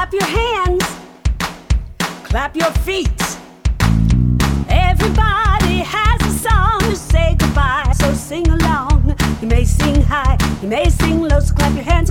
Clap your hands, clap your feet. Everybody has a song to say goodbye, so sing along. You may sing high, you may sing low, so clap your hands.